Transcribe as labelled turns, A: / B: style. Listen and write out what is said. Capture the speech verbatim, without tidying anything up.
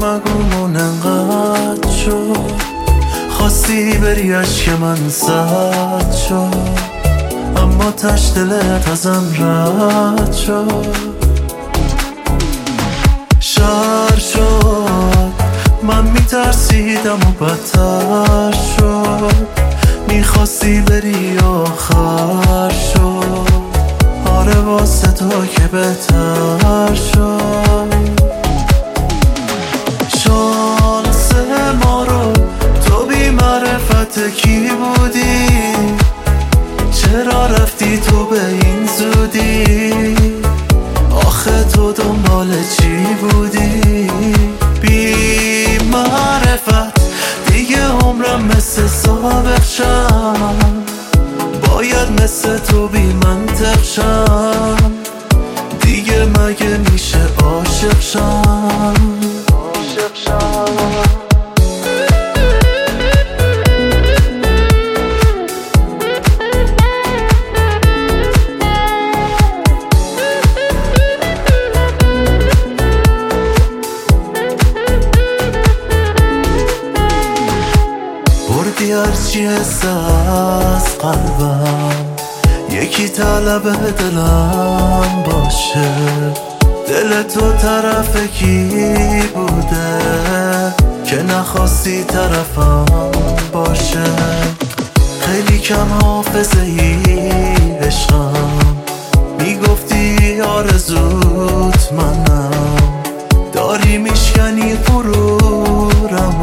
A: مگومون انقدر شد، خواستی بری عشق من سرد شد، اما تش دلت ازم رد شد. شهر شد من میترسیدم و بدتر شد، میخواستی بری آخر شد، آره واسه تو که بهتر شد. شانس ما رو تو بی معرفت کی بودی، چرا رفتی تو به این زودی، آخه تو دنبال چی بودی؟ بی معرفت دیگه عمرم مثل سابق شم، باید مثل تو بی منطق شم، دیگه مگه میشه عاشق شم، عاشق شم. بردی هرچی حس از قلبم، یکی طلب دلم باشه، دل تو طرف کی بوده که نخواستی طرفم باشه. خیلی کم حافظه ای عشقم، میگفتی آرزوت منم، داری میشکنی غرورم